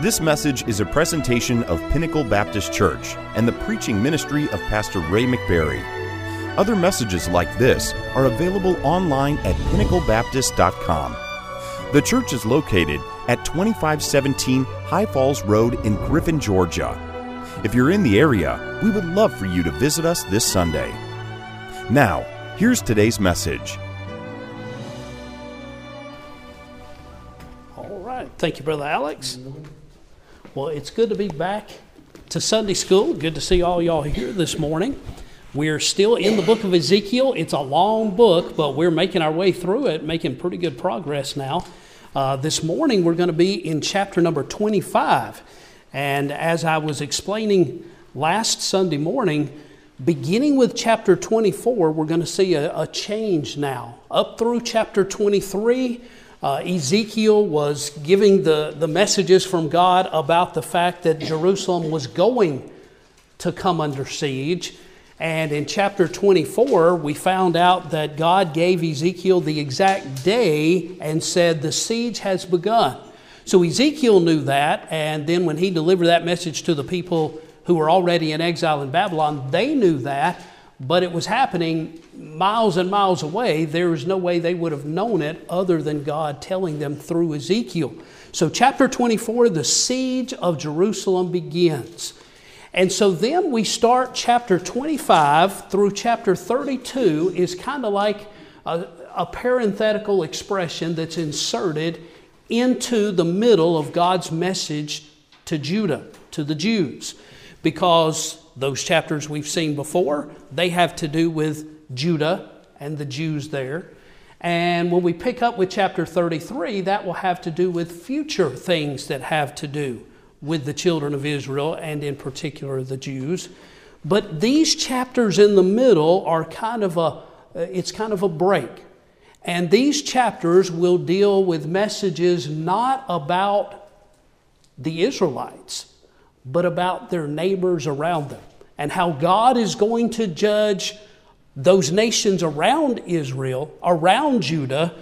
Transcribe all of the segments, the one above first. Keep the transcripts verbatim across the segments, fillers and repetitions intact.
This message is a presentation of Pinnacle Baptist Church and the preaching ministry of Pastor Ray McBarry. Other messages like this are available online at pinnacle baptist dot com. The church is located at twenty-five seventeen High Falls Road in Griffin, Georgia. If you're in the area, we would love for you to visit us this Sunday. Now, here's today's message. All right. Thank you, Brother Alex. Well, it's good to be back to Sunday school. Good to see all y'all here this morning. We're still in the book of Ezekiel. It's a long book, but we're making our way through it, making pretty good progress now. Uh, this morning, we're going to be in chapter number twenty-five. And as I was explaining last Sunday morning, beginning with chapter twenty-four, we're going to see a, a change now. Up through chapter twenty-three, uh, Ezekiel was giving the, the messages from God about the fact that Jerusalem was going to come under siege. And in chapter twenty-four, we found out that God gave Ezekiel the exact day and said the siege has begun. So Ezekiel knew that, and then when he delivered that message to the people who were already in exile in Babylon, they knew that, but it was happening miles and miles away. There was no way they would have known it other than God telling them through Ezekiel. So chapter twenty-four, the siege of Jerusalem begins. And so then we start chapter twenty-five through chapter thirty-two is kind of like a, a parenthetical expression that's inserted into the middle of God's message to Judah, to the Jews. Because those chapters we've seen before, they have to do with Judah and the Jews there. And when we pick up with chapter thirty-three, that will have to do with future things that have to do with the children of Israel, and in particular the Jews. But these chapters in the middle are kind of a, it's kind of a break. And these chapters will deal with messages not about the Israelites, but about their neighbors around them, and how God is going to judge those nations around Israel, around Judah,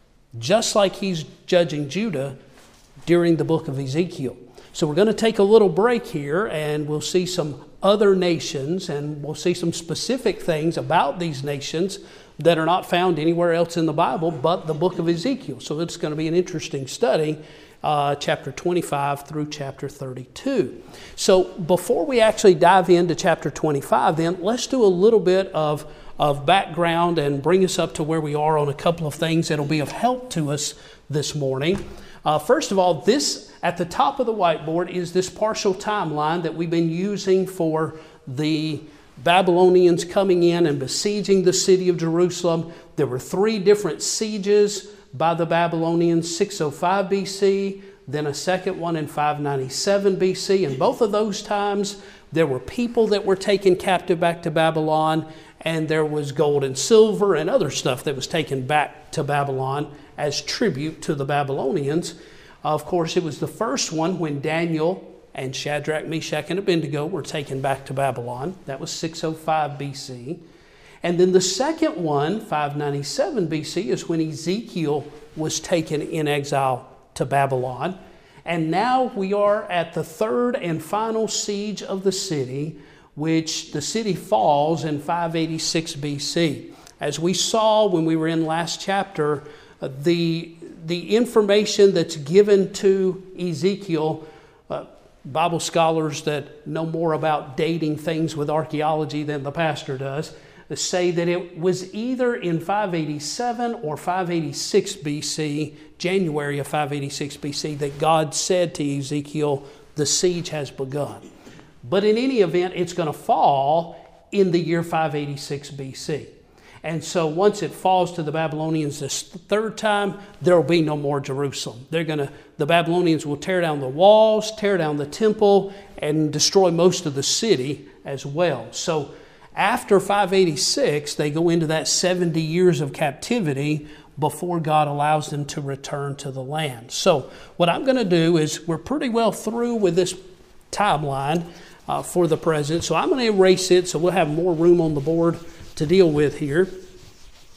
just like He's judging Judah during the book of Ezekiel. So we're going to take a little break here, and we'll see some other nations, and we'll see some specific things about these nations that are not found anywhere else in the Bible but the book of Ezekiel. So it's going to be an interesting study, uh, chapter twenty-five through chapter thirty-two. So before we actually dive into chapter twenty-five, then let's do a little bit of, of background and bring us up to where we are on a couple of things that will be of help to us this morning. Uh, first of all, this at the top of the whiteboard is this partial timeline that we've been using for the Babylonians coming in and besieging the city of Jerusalem. There were three different sieges by the Babylonians, six oh five B C, then a second one in five ninety-seven B C. And both of those times, there were people that were taken captive back to Babylon, and there was gold and silver and other stuff that was taken back to Babylon as tribute to the Babylonians. Of course, it was the first one when Daniel and Shadrach, Meshach, and Abednego were taken back to Babylon. That was six oh five B C. And then the second one, five ninety-seven B C, is when Ezekiel was taken in exile to Babylon. And now we are at the third and final siege of the city, which the city falls in five eighty-six B C. As we saw when we were in last chapter, uh, the, the information that's given to Ezekiel, uh, Bible scholars that know more about dating things with archaeology than the pastor does, say that it was either in five eighty-seven or five eighty-six B C, January of five eighty-six B C, that God said to Ezekiel, the siege has begun. But in any event, it's going to fall in the year five eighty-six B C. And so once it falls to the Babylonians this third time, there will be no more Jerusalem. They're going to, the Babylonians will tear down the walls, tear down the temple, and destroy most of the city as well. So after five eighty-six, they go into that seventy years of captivity before God allows them to return to the land. So what I'm going to do is, we're pretty well through with this timeline uh, for the present. So I'm going to erase it so we'll have more room on the board to deal with here.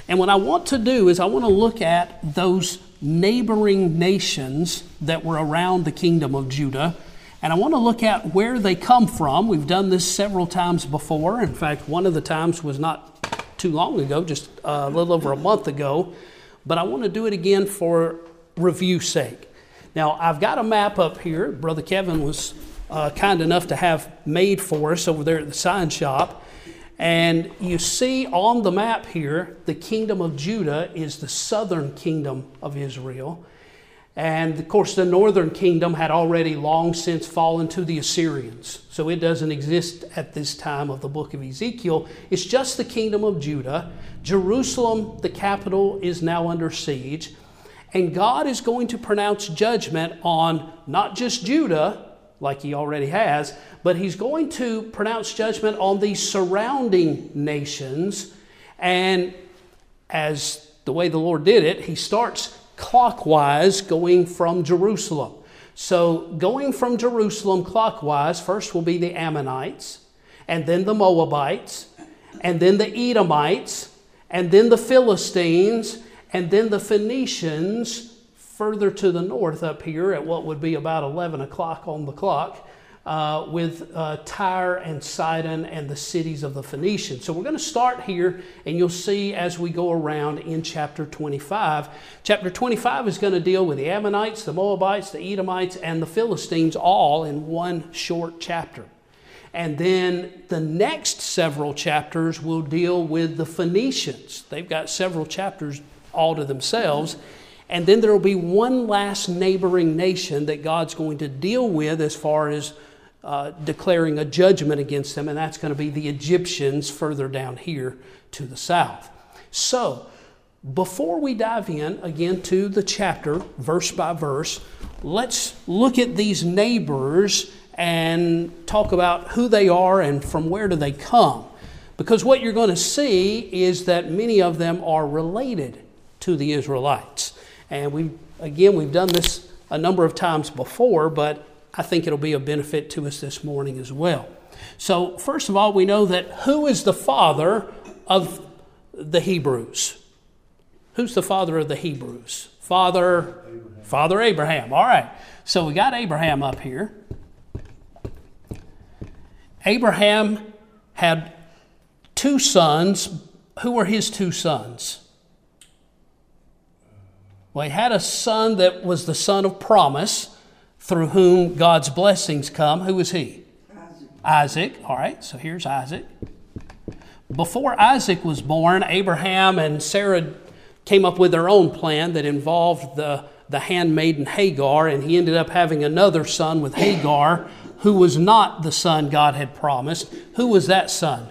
And what I want to do is I want to look at those neighboring nations that were around the kingdom of Judah. And I want to look at where they come from. We've done this several times before. In fact, one of the times was not too long ago, just a little over a month ago. But I want to do it again for review's sake. Now, I've got a map up here. Brother Kevin was uh, kind enough to have made for us over there at the sign shop. And you see on the map here, the kingdom of Judah is the southern kingdom of Israel. And of course, the northern kingdom had already long since fallen to the Assyrians. So it doesn't exist at this time of the book of Ezekiel. It's just the kingdom of Judah. Jerusalem, the capital, is now under siege. And God is going to pronounce judgment on not just Judah, like he already has, but he's going to pronounce judgment on the surrounding nations. And as the way the Lord did it, he starts clockwise going from Jerusalem. So going from Jerusalem clockwise, first will be the Ammonites, and then the Moabites, and then the Edomites, and then the Philistines, and then the Phoenicians further to the north up here at what would be about eleven o'clock on the clock, uh, with uh, Tyre and Sidon and the cities of the Phoenicians. So we're going to start here, and you'll see as we go around in chapter twenty-five. Chapter twenty-five is going to deal with the Ammonites, the Moabites, the Edomites, and the Philistines all in one short chapter. And then the next several chapters will deal with the Phoenicians. They've got several chapters all to themselves. And then there will be one last neighboring nation that God's going to deal with as far as uh, declaring a judgment against them, and that's going to be the Egyptians further down here to the south. So, before we dive in again to the chapter, verse by verse, let's look at these neighbors and talk about who they are and from where do they come. Because what you're going to see is that many of them are related to the Israelites. And we, again, we've done this a number of times before, but I think it'll be a benefit to us this morning as well. So, first of all, we know that who is the father of the Hebrews? Who's the father of the Hebrews? Father Abraham. Father Abraham. All right. So we got Abraham up here. Abraham had two sons. Who were his two sons? Well, he had a son that was the son of promise, through whom God's blessings come. Who was he? Isaac. Isaac. All right, so here's Isaac. Before Isaac was born, Abraham and Sarah came up with their own plan that involved the, the handmaiden Hagar, and he ended up having another son with Hagar, who was not the son God had promised. Who was that son?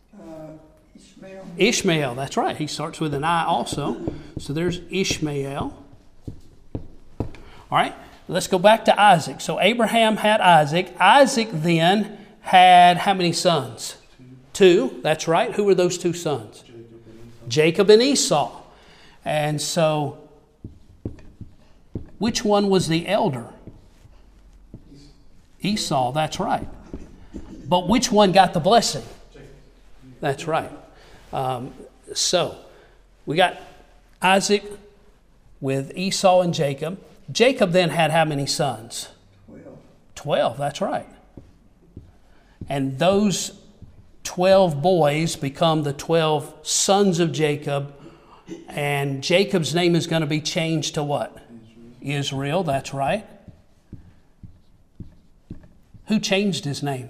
Ishmael, that's right. He starts with an I also. So there's Ishmael. All right, let's go back to Isaac. So Abraham had Isaac. Isaac then had how many sons? Two. Two, that's right. Who were those two sons? Jacob and Esau. And so, which one was the elder? Esau, that's right. But which one got the blessing? That's right. Um, so, we got Isaac with Esau and Jacob. Jacob then had how many sons? Twelve. Twelve, that's right. And those twelve boys become the twelve sons of Jacob. And Jacob's name is going to be changed to what? Israel, Israel, that's right. Who changed his name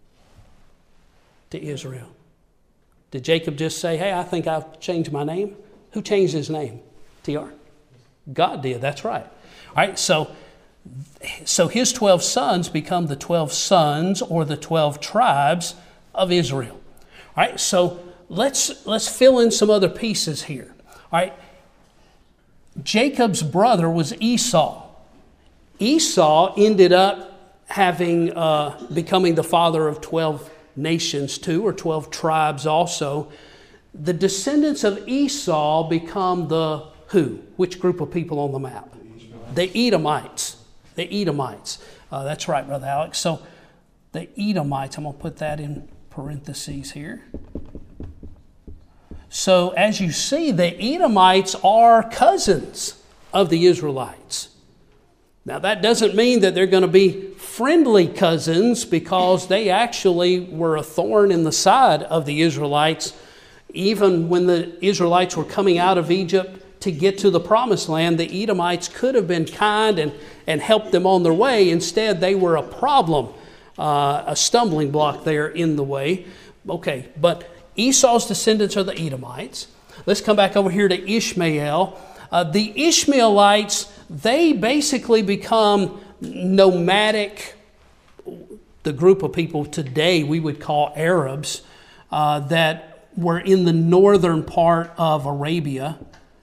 to Israel? Did Jacob just say, hey, I think I've changed my name? Who changed his name? T R? God did, that's right. All right, so, so his twelve sons become the twelve sons or the twelve tribes of Israel. All right, so let's, let's fill in some other pieces here. All right, Jacob's brother was Esau. Esau ended up having, uh, becoming the father of twelve nations too, or twelve tribes also. The descendants of Esau become the who? Which group of people on the map? The Edomites. The Edomites. Uh, that's right, Brother Alex. So the Edomites, I'm going to put that in parentheses here. So as you see, the Edomites are cousins of the Israelites. Now that doesn't mean that they're going to be friendly cousins, because they actually were a thorn in the side of the Israelites. Even when the Israelites were coming out of Egypt to get to the promised land, the Edomites could have been kind and, and helped them on their way. Instead, they were a problem, uh, a stumbling block there in the way. Okay, but Esau's descendants are the Edomites. Let's come back over here to Ishmael. Uh, the Ishmaelites, they basically become nomadic, the group of people today we would call Arabs, uh, that were in the northern part of Arabia.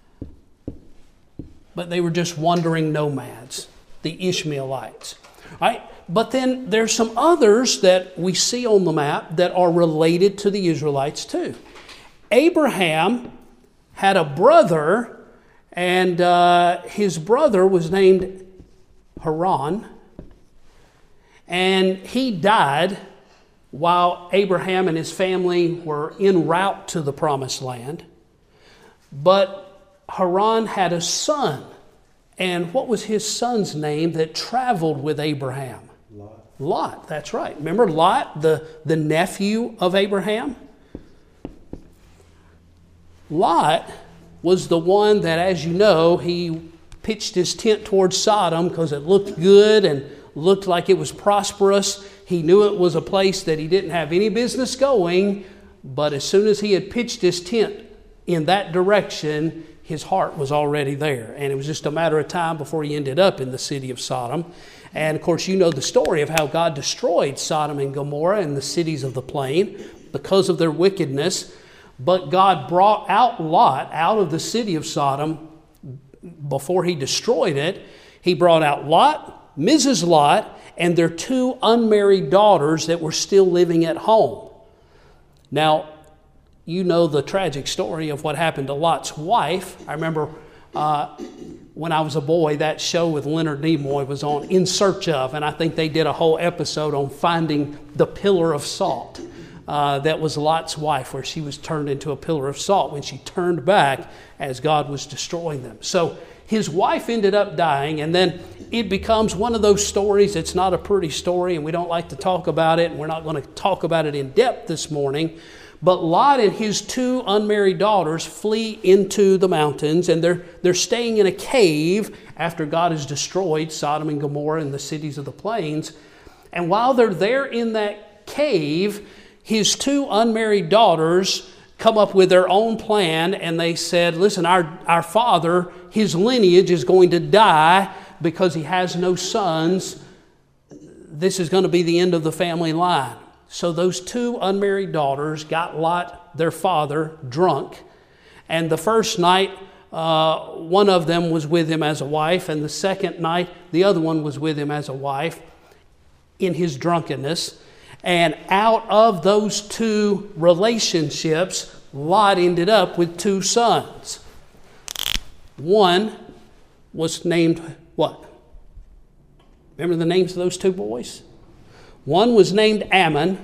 But they were just wandering nomads, the Ishmaelites. Right? But then there's some others that we see on the map that are related to the Israelites too. Abraham had a brother, and uh, his brother was named Haran. And he died while Abraham and his family were en route to the promised land. But Haran had a son. And what was his son's name that traveled with Abraham? Lot. Lot, that's right. Remember Lot, the, the nephew of Abraham? Lot was the one that, as you know, he pitched his tent towards Sodom because it looked good and looked like it was prosperous. He knew it was a place that he didn't have any business going, but as soon as he had pitched his tent in that direction, his heart was already there. And it was just a matter of time before he ended up in the city of Sodom. And of course, you know the story of how God destroyed Sodom and Gomorrah and the cities of the plain because of their wickedness. But God brought out Lot out of the city of Sodom before he destroyed it. He brought out Lot, Missus Lot, and their two unmarried daughters that were still living at home. Now, you know the tragic story of what happened to Lot's wife. I remember uh, when I was a boy, that show with Leonard Nimoy was on In Search Of, and I think they did a whole episode on finding the pillar of salt. Uh, that was Lot's wife, where she was turned into a pillar of salt when she turned back as God was destroying them. So his wife ended up dying, and then it becomes one of those stories. It's not a pretty story, and we don't like to talk about it, and we're not going to talk about it in depth this morning. But Lot and his two unmarried daughters flee into the mountains, and they're, they're staying in a cave after God has destroyed Sodom and Gomorrah and the cities of the plains. And while they're there in that cave, his two unmarried daughters come up with their own plan, and they said, listen, our, our father, his lineage is going to die because he has no sons. This is going to be the end of the family line. So those two unmarried daughters got Lot, their father, drunk. And the first night, uh, one of them was with him as a wife. And the second night, the other one was with him as a wife in his drunkenness. And out of those two relationships, Lot ended up with two sons. One was named what? Remember the names of those two boys? One was named Ammon,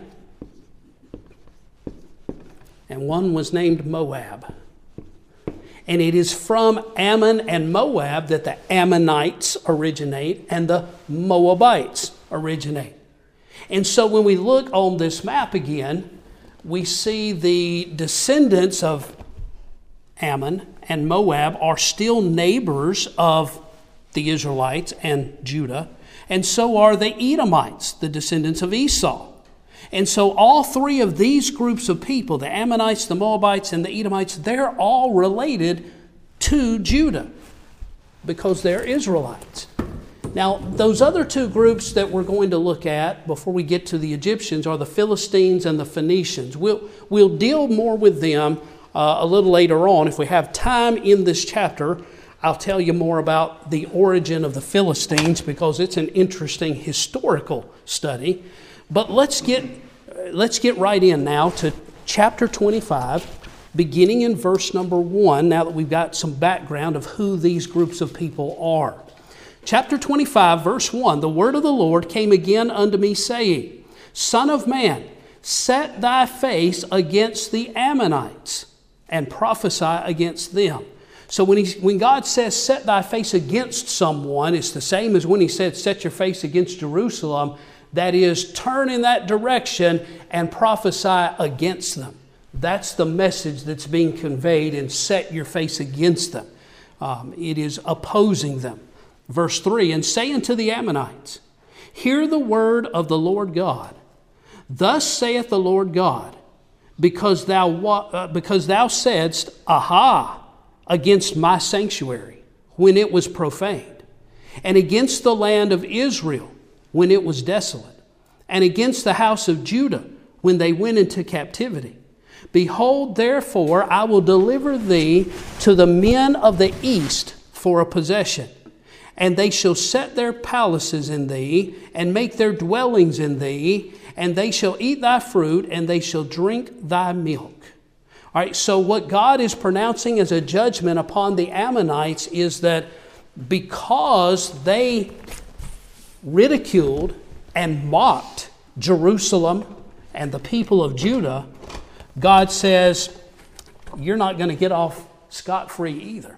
and one was named Moab. And it is from Ammon and Moab that the Ammonites originate and the Moabites originate. And so when we look on this map again, we see the descendants of Ammon and Moab are still neighbors of the Israelites and Judah. And so are the Edomites, the descendants of Esau. And so all three of these groups of people, the Ammonites, the Moabites, and the Edomites, they're all related to Judah because they're Israelites. Now, those other two groups that we're going to look at before we get to the Egyptians are the Philistines and the Phoenicians. We'll, we'll deal more with them uh, a little later on. If we have time in this chapter, I'll tell you more about the origin of the Philistines because it's an interesting historical study. But let's get let's get right in now to chapter twenty-five, beginning in verse number one, now that we've got some background of who these groups of people are. Chapter twenty-five, verse one, the word of the Lord came again unto me, saying, Son of man, set thy face against the Ammonites, and prophesy against them. So when, he, when God says, set thy face against someone, it's the same as when he said, set your face against Jerusalem. That is, turn in that direction and prophesy against them. That's the message that's being conveyed in set your face against them. Um, it is opposing them. Verse three, and say unto the Ammonites, hear the word of the Lord God. Thus saith the Lord God, because thou, uh, because thou saidst, aha, against my sanctuary, when it was profaned, and against the land of Israel, when it was desolate, and against the house of Judah, when they went into captivity. Behold, therefore, I will deliver thee to the men of the east for a possession, and they shall set their palaces in thee, and make their dwellings in thee, and they shall eat thy fruit, and they shall drink thy milk. All right, so what God is pronouncing as a judgment upon the Ammonites is that because they ridiculed and mocked Jerusalem and the people of Judah, God says, you're not going to get off scot-free either.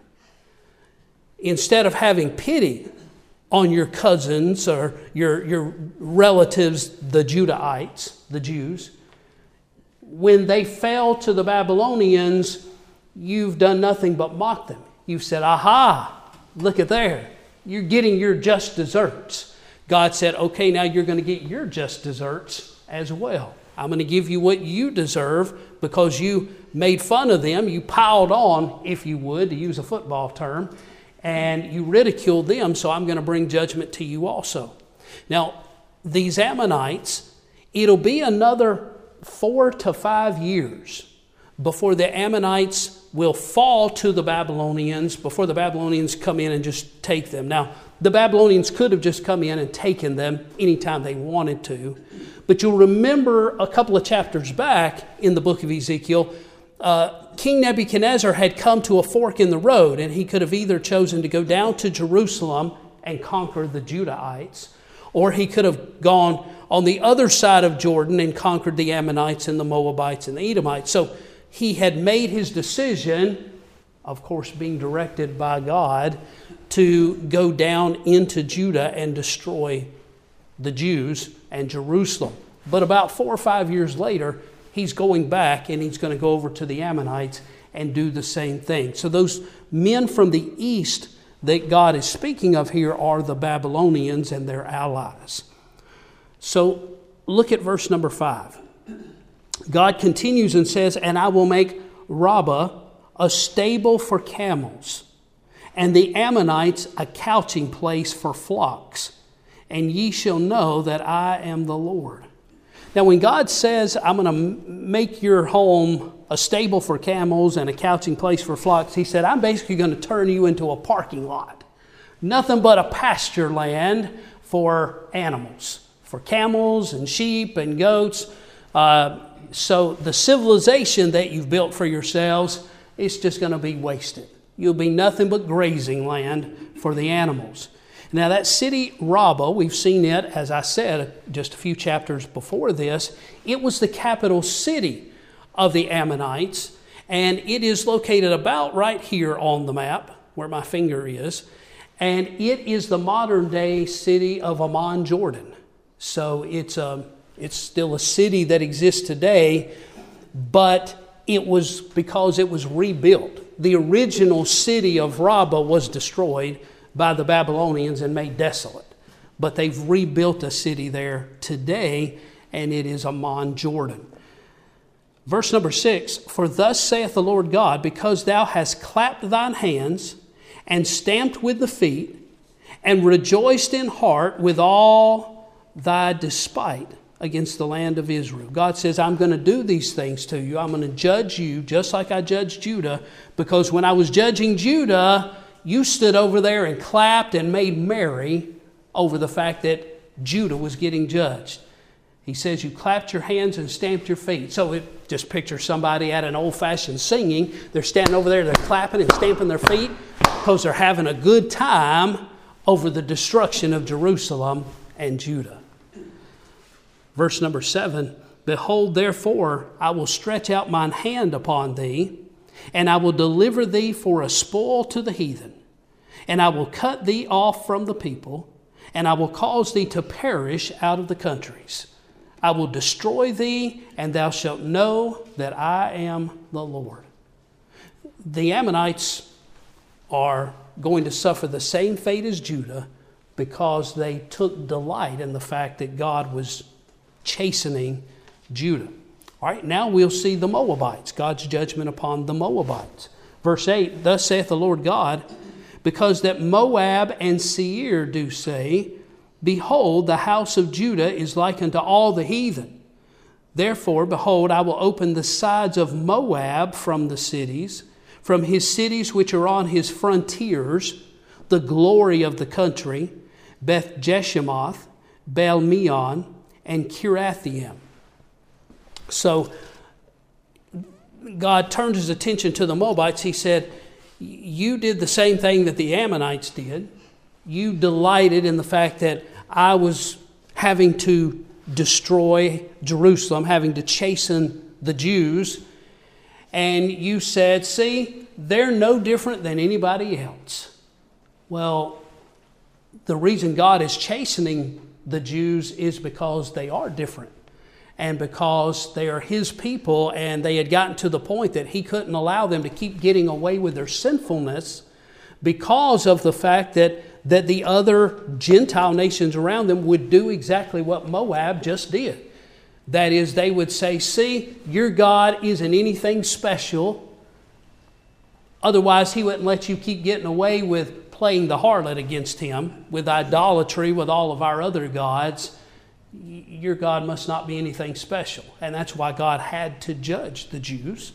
Instead of having pity on your cousins or your, your relatives, the Judahites, the Jews, when they fell to the Babylonians, you've done nothing but mock them. You've said, aha, look at there. You're getting your just deserts. God said, okay, now you're going to get your just deserts as well. I'm going to give you what you deserve because you made fun of them. You piled on, if you would, to use a football term, and you ridiculed them, so I'm going to bring judgment to you also. Now, these Ammonites, it'll be another four to five years before the Ammonites will fall to the Babylonians, before the Babylonians come in and just take them. Now, the Babylonians could have just come in and taken them anytime they wanted to. But you'll remember a couple of chapters back in the book of Ezekiel, uh, King Nebuchadnezzar had come to a fork in the road, and he could have either chosen to go down to Jerusalem and conquer the Judahites, or he could have gone on the other side of Jordan and conquered the Ammonites and the Moabites and the Edomites. So he had made his decision, of course being directed by God, to go down into Judah and destroy the Jews and Jerusalem. But about four or five years later, he's going back and he's going to go over to the Ammonites and do the same thing. So those men from the east that God is speaking of here are the Babylonians and their allies. So look at verse number five. God continues and says, and I will make Rabbah a stable for camels, and the Ammonites a couching place for flocks. And ye shall know that I am the Lord. Now, when God says, I'm going to make your home a stable for camels and a couching place for flocks, he said, I'm basically going to turn you into a parking lot. Nothing but a pasture land for animals, for camels and sheep and goats. Uh, so the civilization that you've built for yourselves is just going to be wasted. You'll be nothing but grazing land for the animals. Now that city Rabbah, we've seen it, as I said, just a few chapters before this. It was the capital city of the Ammonites, and it is located about right here on the map, where my finger is, and it is the modern-day city of Amman, Jordan. So it's a, it's still a city that exists today, but it was because it was rebuilt. The original city of Rabbah was destroyed by the Babylonians and made desolate. But they've rebuilt a city there today, and it is Amman, Jordan. Verse number six, for thus saith the Lord God, because thou hast clapped thine hands, and stamped with the feet, and rejoiced in heart with all thy despite against the land of Israel. God says, I'm going to do these things to you. I'm going to judge you just like I judged Judah, because when I was judging Judah, you stood over there and clapped and made merry over the fact that Judah was getting judged. He says you clapped your hands and stamped your feet. So it just picture somebody at an old-fashioned singing. They're standing over there, they're clapping and stamping their feet because they're having a good time over the destruction of Jerusalem and Judah. Verse number seven, behold, therefore, I will stretch out mine hand upon thee, And I will deliver thee for a spoil to the heathen. And I will cut thee off from the people, and I will cause thee to perish out of the countries. I will destroy thee, and thou shalt know that I am the Lord. The Ammonites are going to suffer the same fate as Judah because they took delight in the fact that God was chastening Judah. All right, now we'll see the Moabites, God's judgment upon the Moabites. Verse eight, thus saith the Lord God, because that Moab and Seir do say, behold, the house of Judah is like unto all the heathen. Therefore, behold, I will open the sides of Moab from the cities, from his cities which are on his frontiers, the glory of the country, Beth Jeshemoth, Baal Meon, and Kirathaim. So God turned his attention to the Moabites. He said, you did the same thing that the Ammonites did. You delighted in the fact that I was having to destroy Jerusalem, having to chasten the Jews. And you said, see, they're no different than anybody else. Well, the reason God is chastening the Jews is because they are different. And because they are his people, and they had gotten to the point that he couldn't allow them to keep getting away with their sinfulness because of the fact that, that the other Gentile nations around them would do exactly what Moab just did. That is, they would say, see, your God isn't anything special. Otherwise, he wouldn't let you keep getting away with playing the harlot against him, with idolatry, with all of our other gods. Your God must not be anything special. And that's why God had to judge the Jews.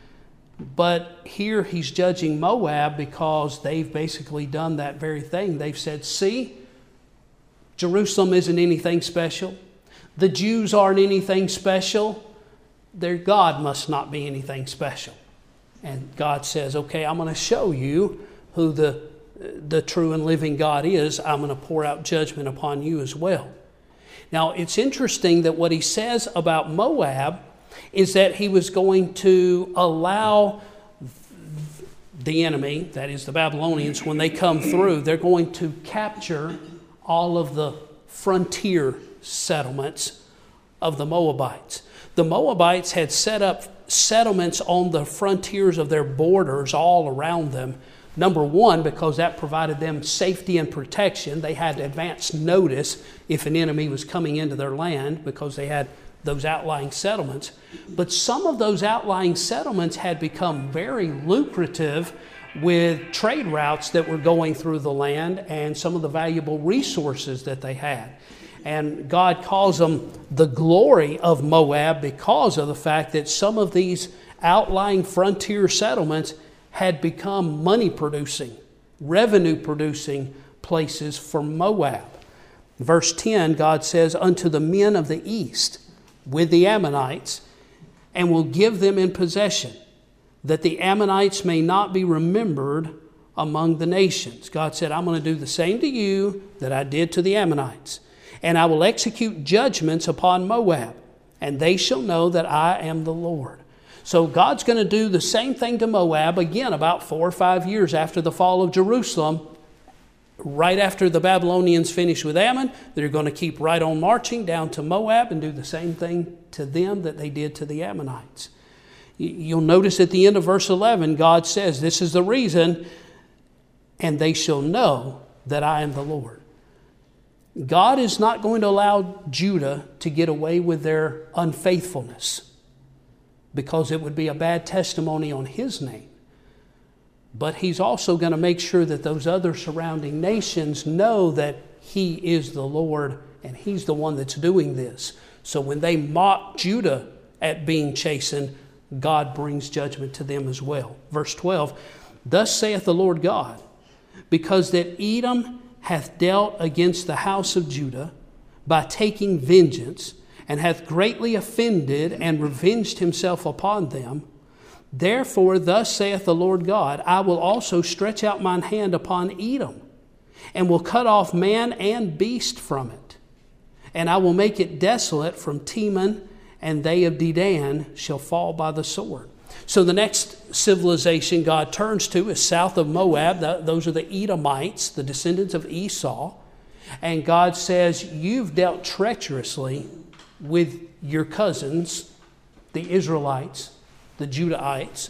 But here he's judging Moab because they've basically done that very thing. They've said, see, Jerusalem isn't anything special. The Jews aren't anything special. Their God must not be anything special. And God says, okay, I'm going to show you who the, the true and living God is. I'm going to pour out judgment upon you as well. Now, it's interesting that what he says about Moab is that he was going to allow the enemy, that is the Babylonians, when they come through, they're going to capture all of the frontier settlements of the Moabites. The Moabites had set up settlements on the frontiers of their borders all around them. Number one, because that provided them safety and protection. They had advance notice if an enemy was coming into their land because they had those outlying settlements. But some of those outlying settlements had become very lucrative with trade routes that were going through the land and some of the valuable resources that they had. And God calls them the glory of Moab because of the fact that some of these outlying frontier settlements had become money-producing, revenue-producing places for Moab. Verse ten, God says, unto the men of the east with the Ammonites, and will give them in possession, that the Ammonites may not be remembered among the nations. God said, I'm going to do the same to you that I did to the Ammonites, and I will execute judgments upon Moab, and they shall know that I am the Lord. So God's going to do the same thing to Moab, again, about four or five years after the fall of Jerusalem. Right after the Babylonians finish with Ammon, they're going to keep right on marching down to Moab and do the same thing to them that they did to the Ammonites. You'll notice at the end of verse eleven, God says, this is the reason, and they shall know that I am the Lord. God is not going to allow Judah to get away with their unfaithfulness, because it would be a bad testimony on his name. But he's also going to make sure that those other surrounding nations know that he is the Lord and he's the one that's doing this. So when they mock Judah at being chastened, God brings judgment to them as well. Verse twelve, thus saith the Lord God, because that Edom hath dealt against the house of Judah by taking vengeance, and hath greatly offended and revenged himself upon them. Therefore, thus saith the Lord God, I will also stretch out mine hand upon Edom, and will cut off man and beast from it. And I will make it desolate from Teman, and they of Dedan shall fall by the sword. So the next civilization God turns to is south of Moab. Those are the Edomites, the descendants of Esau. And God says, you've dealt treacherously with your cousins, the Israelites, the Judahites.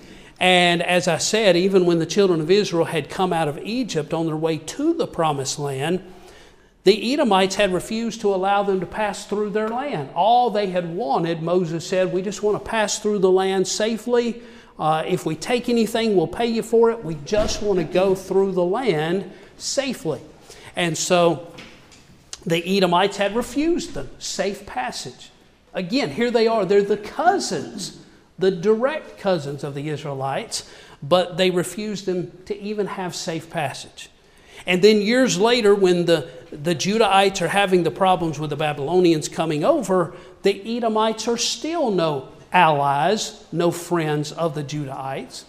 And as I said, even when the children of Israel had come out of Egypt on their way to the promised land, the Edomites had refused to allow them to pass through their land. All they had wanted, Moses said, we just want to pass through the land safely. Uh, if we take anything, we'll pay you for it. We just want to go through the land safely. And so the Edomites had refused them safe passage. Again, here they are. They're the cousins, the direct cousins of the Israelites, but they refused them to even have safe passage. And then years later, when the, the Judahites are having the problems with the Babylonians coming over, the Edomites are still no allies, no friends of the Judahites.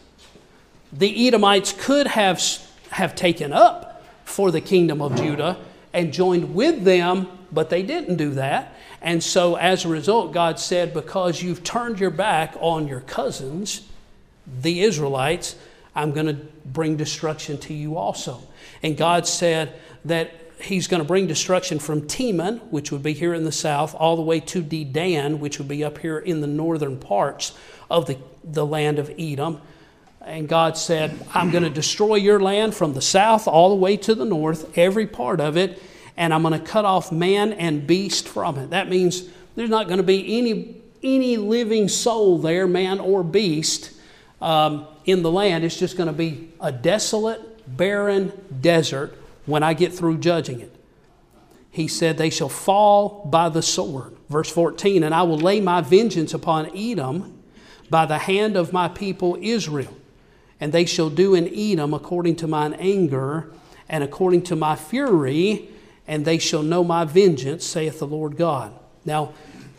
The Edomites could have, have taken up for the kingdom of Judah and joined with them, but they didn't do that. And so as a result, God said, because you've turned your back on your cousins, the Israelites, I'm going to bring destruction to you also. And God said that he's going to bring destruction from Teman, which would be here in the south, all the way to Dedan, which would be up here in the northern parts of the, the land of Edom. And God said, I'm going to destroy your land from the south all the way to the north, every part of it, and I'm going to cut off man and beast from it. That means there's not going to be any, any living soul there, man or beast, um, in the land. It's just going to be a desolate, barren desert when I get through judging it. He said, they shall fall by the sword. Verse fourteen, and I will lay my vengeance upon Edom by the hand of my people Israel. And they shall do in Edom according to mine anger and according to my fury, and they shall know my vengeance, saith the Lord God. Now,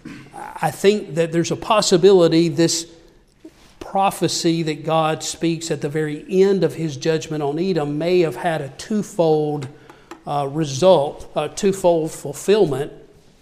I think that there's a possibility this prophecy that God speaks at the very end of his judgment on Edom may have had a twofold uh, result, a twofold fulfillment.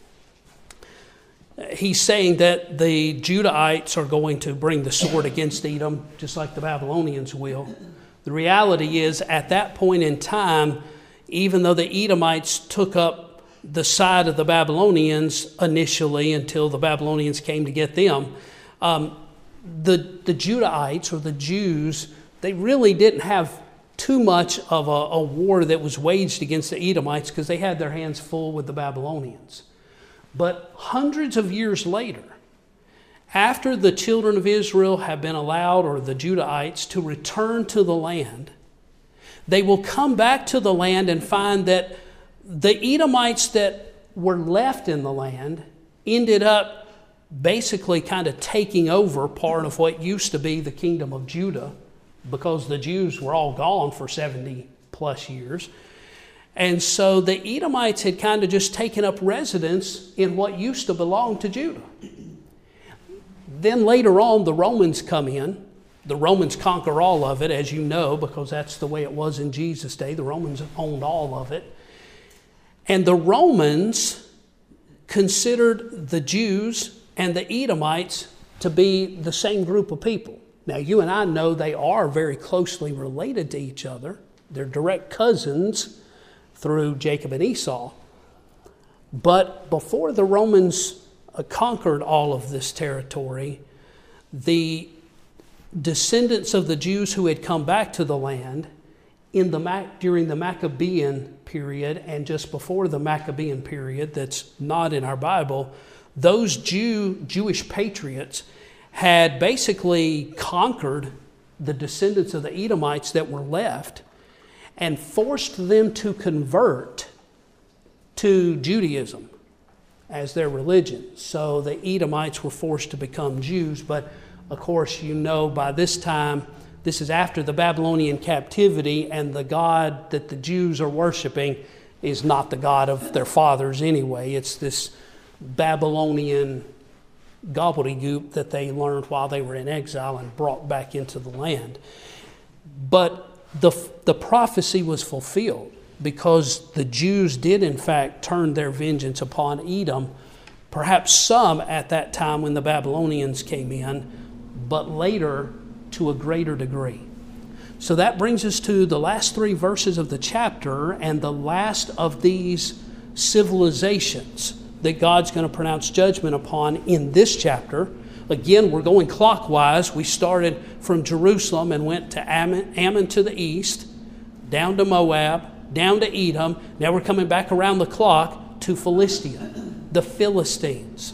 He's saying that the Judahites are going to bring the sword against Edom, just like the Babylonians will. The reality is, at that point in time, even though the Edomites took up the side of the Babylonians initially until the Babylonians came to get them, um, the, the Judahites, or the Jews, they really didn't have too much of a, a war that was waged against the Edomites because they had their hands full with the Babylonians. But hundreds of years later, after the children of Israel have been allowed, or the Judahites, to return to the land, they will come back to the land and find that the Edomites that were left in the land ended up basically kind of taking over part of what used to be the kingdom of Judah, because the Jews were all gone for seventy plus years. And so the Edomites had kind of just taken up residence in what used to belong to Judah. Then later on, the Romans come in. The Romans conquer all of it, as you know, because that's the way it was in Jesus' day. The Romans owned all of it. And the Romans considered the Jews and the Edomites to be the same group of people. Now, you and I know they are very closely related to each other. They're direct cousins through Jacob and Esau. But before the Romans conquered all of this territory, the descendants of the Jews who had come back to the land in the during the Maccabean period and just before the Maccabean period, that's not in our Bible, those Jew Jewish patriots had basically conquered the descendants of the Edomites that were left and forced them to convert to Judaism as their religion. So the Edomites were forced to become Jews, but of course, you know, by this time, this is after the Babylonian captivity, and the God that the Jews are worshiping is not the God of their fathers anyway. It's this Babylonian gobbledygook that they learned while they were in exile and brought back into the land. But the, the prophecy was fulfilled because the Jews did, in fact, turn their vengeance upon Edom. Perhaps some at that time when the Babylonians came in, but later to a greater degree. So that brings us to the last three verses of the chapter and the last of these civilizations that God's going to pronounce judgment upon in this chapter. Again, we're going clockwise. We started from Jerusalem and went to Ammon, Ammon to the east, down to Moab, down to Edom. Now we're coming back around the clock to Philistia, the Philistines.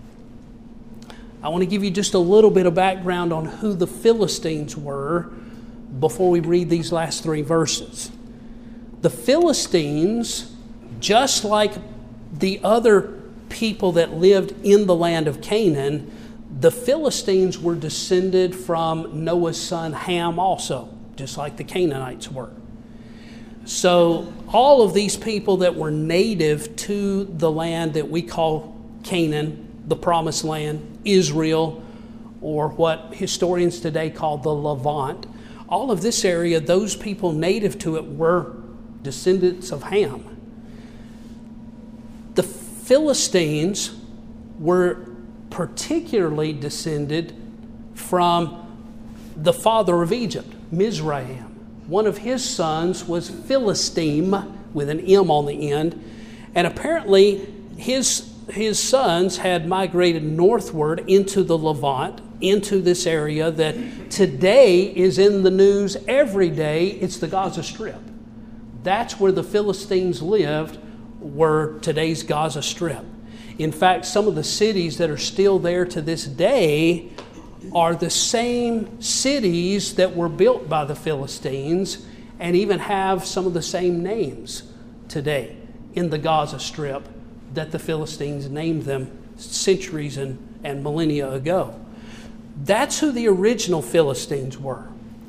I want to give you just a little bit of background on who the Philistines were before we read these last three verses. The Philistines, just like the other people that lived in the land of Canaan, the Philistines were descended from Noah's son Ham also, just like the Canaanites were. So all of these people that were native to the land that we call Canaan, the Promised Land, Israel, or what historians today call the Levant, all of this area, those people native to it were descendants of Ham. The Philistines were particularly descended from the father of Egypt, Mizraim. One of his sons was Philistine, with an M on the end, and apparently his his sons had migrated northward into the Levant, into this area that today is in the news every day. It's the Gaza Strip. That's where the Philistines lived, were today's Gaza Strip. In fact, some of the cities that are still there to this day are the same cities that were built by the Philistines and even have some of the same names today in the Gaza Strip that the Philistines named them centuries and, and millennia ago. That's who the original Philistines were.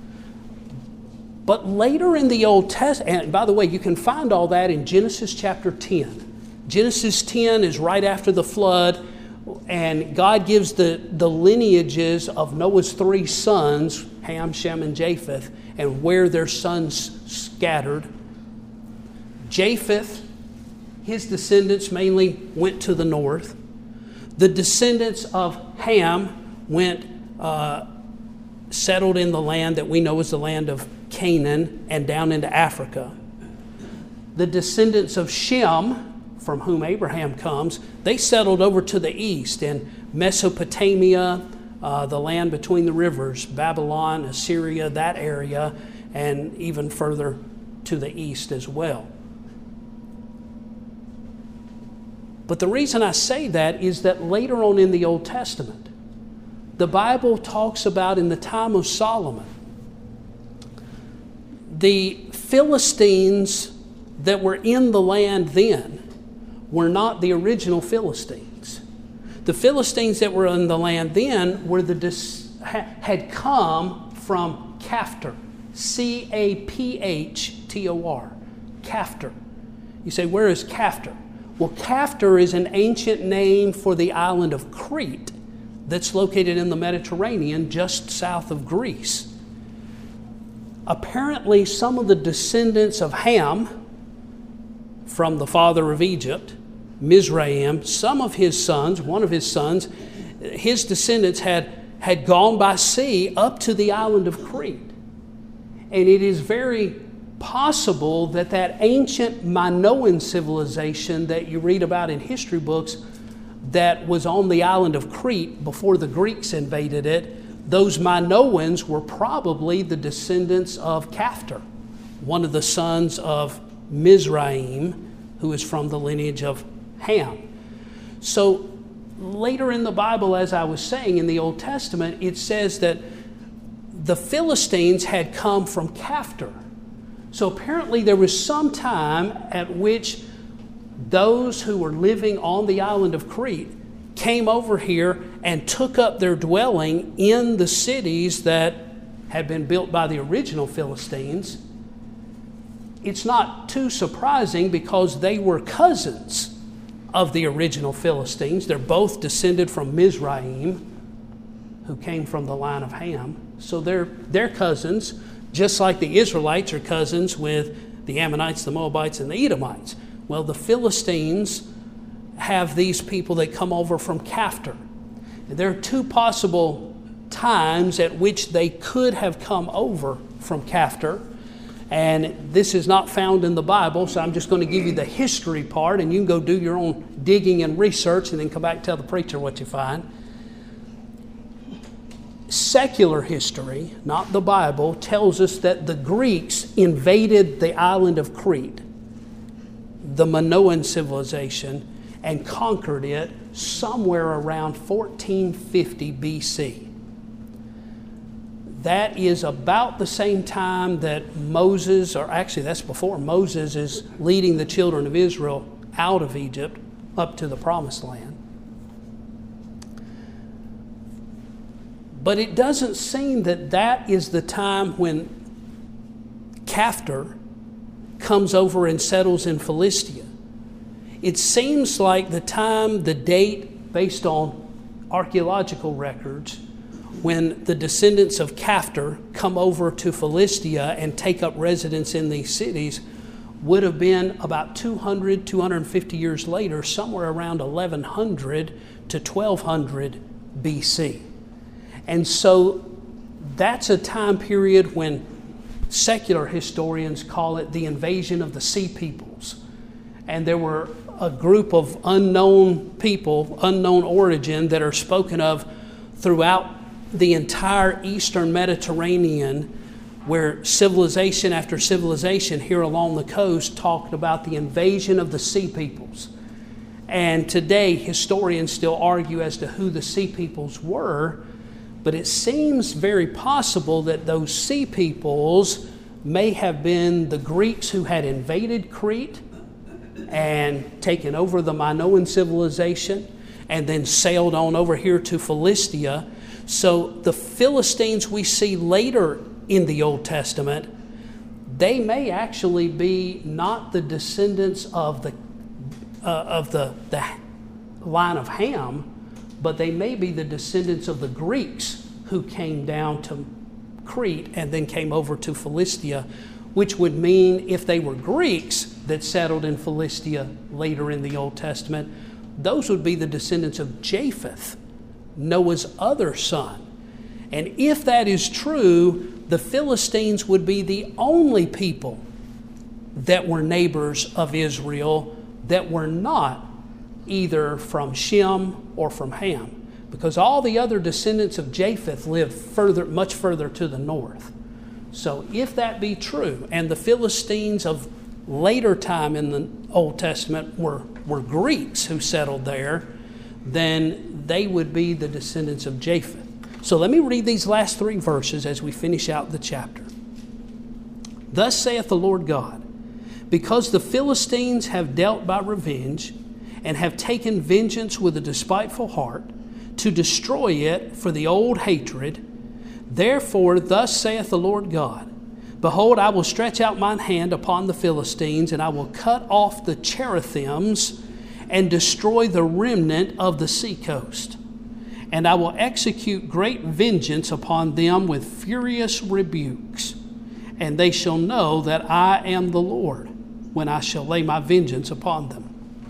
But later in the Old Testament, and by the way, you can find all that in Genesis chapter ten. Genesis ten is right after the flood, and God gives the, the lineages of Noah's three sons, Ham, Shem, and Japheth, and where their sons scattered. Japheth, his descendants mainly went to the north. The descendants of Ham went, uh, settled in the land that we know as the land of Canaan and down into Africa. The descendants of Shem, from whom Abraham comes, they settled over to the east in Mesopotamia, uh, the land between the rivers, Babylon, Assyria, that area, and even further to the east as well. But the reason I say that is that later on in the Old Testament, the Bible talks about in the time of Solomon, the Philistines that were in the land then were not the original Philistines. The Philistines that were in the land then were the dis- had come from Caphtor, C A P H T O R, Caphtor. You say, where is Caphtor? Well, Caphtor is an ancient name for the island of Crete that's located in the Mediterranean just south of Greece. Apparently, some of the descendants of Ham, from the father of Egypt, Mizraim, some of his sons, one of his sons, his descendants had, had gone by sea up to the island of Crete. And it is very possible that that ancient Minoan civilization that you read about in history books that was on the island of Crete before the Greeks invaded it, those Minoans were probably the descendants of Caphtor, one of the sons of Mizraim, who is from the lineage of Ham. So later in the Bible, as I was saying, in the Old Testament, it says that the Philistines had come from Caphtor. So apparently there was some time at which those who were living on the island of Crete came over here and took up their dwelling in the cities that had been built by the original Philistines. It's not too surprising because they were cousins of the original Philistines. They're both descended from Mizraim, who came from the line of Ham. So they're, they're cousins, just like the Israelites are cousins with the Ammonites, the Moabites, and the Edomites. Well, the Philistines have these people that come over from Caphtor. There are two possible times at which they could have come over from Caphtor. And this is not found in the Bible, so I'm just going to give you the history part, and you can go do your own digging and research and then come back and tell the preacher what you find. Secular history, not the Bible, tells us that the Greeks invaded the island of Crete, the Minoan civilization, and conquered it somewhere around fourteen fifty B C. That is about the same time that Moses, or actually that's before Moses, is leading the children of Israel out of Egypt up to the Promised Land. But it doesn't seem that that is the time when Caphtor comes over and settles in Philistia. It seems like the time, the date, based on archaeological records, when the descendants of Caphtor come over to Philistia and take up residence in these cities, would have been about two hundred, two hundred fifty years later, somewhere around eleven hundred to twelve hundred B C. And so that's a time period when secular historians call it the invasion of the Sea Peoples. And there were a group of unknown people, unknown origin, that are spoken of throughout the entire Eastern Mediterranean, where civilization after civilization here along the coast talked about the invasion of the Sea Peoples. And today, historians still argue as to who the Sea Peoples were, but it seems very possible that those Sea Peoples may have been the Greeks who had invaded Crete and taken over the Minoan civilization and then sailed on over here to Philistia. So the Philistines we see later in the Old Testament, they may actually be not the descendants of the uh, of the, the line of Ham, but they may be the descendants of the Greeks who came down to Crete and then came over to Philistia, which would mean if they were Greeks that settled in Philistia later in the Old Testament, those would be the descendants of Japheth, Noah's other son. And if that is true, the Philistines would be the only people that were neighbors of Israel that were not either from Shem or from Ham, because all the other descendants of Japheth lived further, much further to the north. So if that be true, and the Philistines of later time in the Old Testament were, were Greeks who settled there, then they would be the descendants of Japheth. So let me read these last three verses as we finish out the chapter. Thus saith the Lord God, because the Philistines have dealt by revenge, and have taken vengeance with a despiteful heart, to destroy it for the old hatred, therefore thus saith the Lord God, behold, I will stretch out mine hand upon the Philistines, and I will cut off the cherethims, and destroy the remnant of the seacoast. And I will execute great vengeance upon them with furious rebukes. And they shall know that I am the Lord, when I shall lay my vengeance upon them.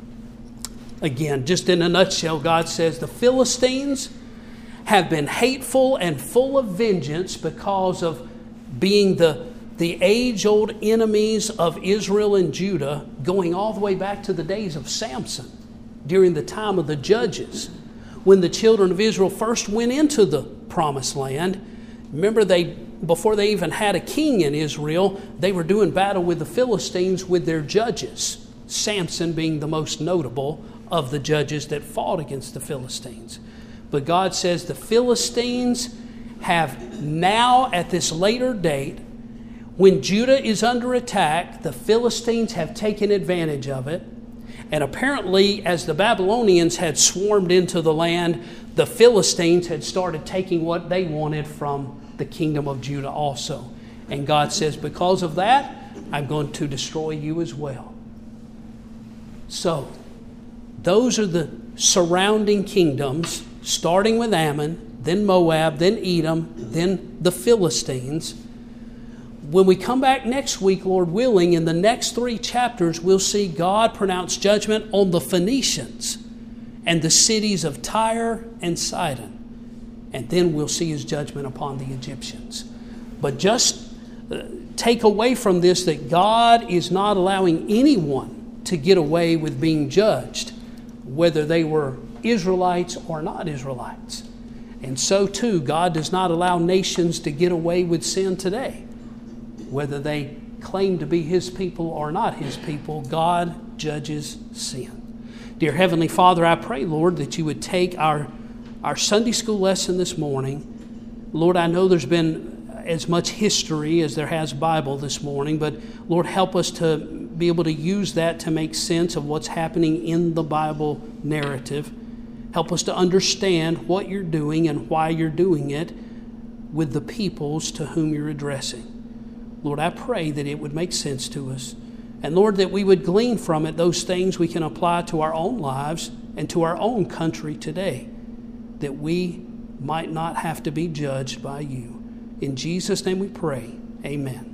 Again, just in a nutshell, God says the Philistines have been hateful and full of vengeance because of being the, the age-old enemies of Israel and Judah, going all the way back to the days of Samson, during the time of the Judges, when the children of Israel first went into the Promised Land. Remember, they before they even had a king in Israel, they were doing battle with the Philistines with their judges, Samson being the most notable of the judges that fought against the Philistines. But God says the Philistines have now, at this later date, when Judah is under attack, the Philistines have taken advantage of it. And apparently, as the Babylonians had swarmed into the land, the Philistines had started taking what they wanted from the kingdom of Judah also. And God says, because of that, I'm going to destroy you as well. So, those are the surrounding kingdoms, starting with Ammon, then Moab, then Edom, then the Philistines. When we come back next week, Lord willing, in the next three chapters, we'll see God pronounce judgment on the Phoenicians and the cities of Tyre and Sidon. and then we'll see his judgment upon the Egyptians. But just uh, take away from this that God is not allowing anyone to get away with being judged, whether they were Israelites or not Israelites. And so too, God does not allow nations to get away with sin today, whether they claim to be his people or not his people. God judges sin. Dear Heavenly Father, I pray, Lord, that you would take our, our Sunday school lesson this morning. Lord, I know there's been as much history as there has Bible this morning, but Lord, help us to be able to use that to make sense of what's happening in the Bible narrative. Help us to understand what you're doing and why you're doing it with the peoples to whom you're addressing. Lord, I pray that it would make sense to us. And Lord, that we would glean from it those things we can apply to our own lives and to our own country today, that we might not have to be judged by you. In Jesus' name we pray, amen.